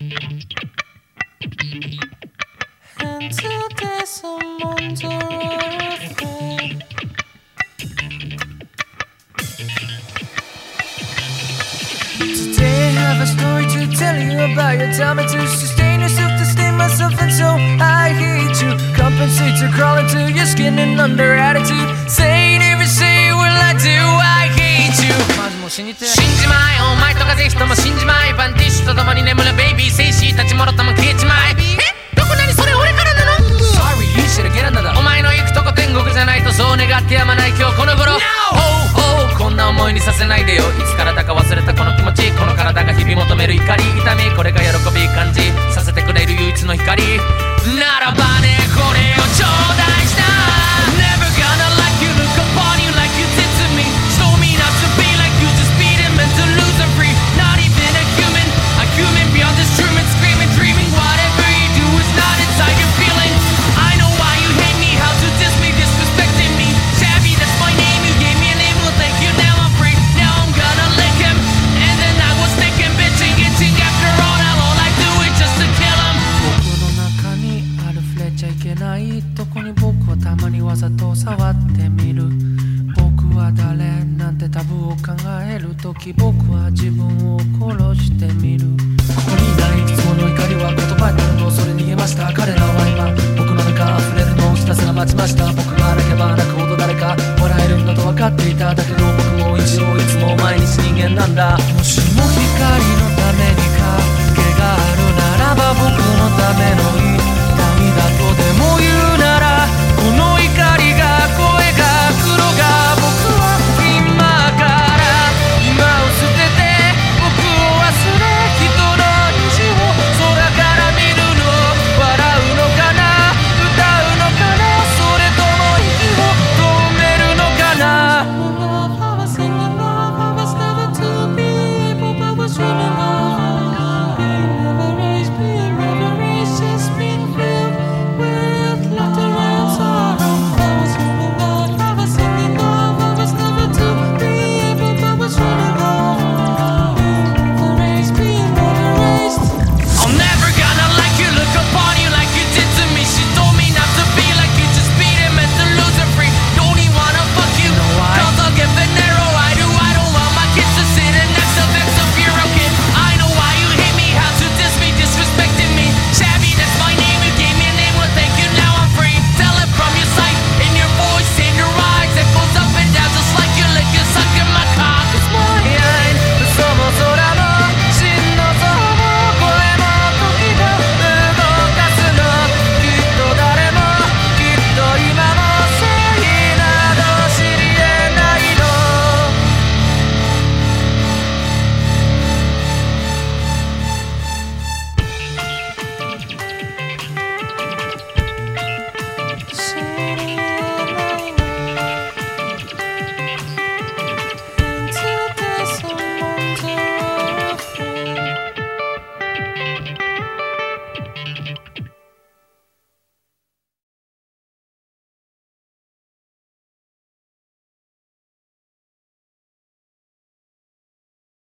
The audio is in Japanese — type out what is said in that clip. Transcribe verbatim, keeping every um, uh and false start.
Until there's someone to refrain. Today I have a story to tell you about you. Tell me to sustain yourself, to stay myself, and so I hate you. Compensate to crawl into your skin and under attitude. Say never say will I do, I hate you. 信じまえお前とかぜひとも信じまえ。バンティッシュと共に眠るベイビー戦士たちもろとも消えちまえ。えどこなにそれ俺からなの Sorry you should get another。 お前の行くとこ天国じゃないとそう願ってやまない今日この頃 No! Oh, oh こんな思いにさせないでよ。いつからだか忘れたこの気持ち。この体が日々求める怒り痛み。これが喜び感じさせてくれる唯一の光ならばねこれをちょうだいした。 Never gonna like you look upon you like you did to me. Told me not to be like you just beat him and to lose a free. Not even a human, a human beyond this truman screaming dreaming. Whatever you do is not inside your feeling. I know why you hate me, how to diss me, disrespecting me. Shabby, that's my name, you gave me a name, well thank you, now I'm free. Now I'm gonna lick him. And then I was thinking, bitching, itching after all. Now all I do is just to kill him. 僕の中にある触れちゃいけないとこに僕はたまにわざと触ってみる。僕は誰なんてタブーを考えるとき僕は自分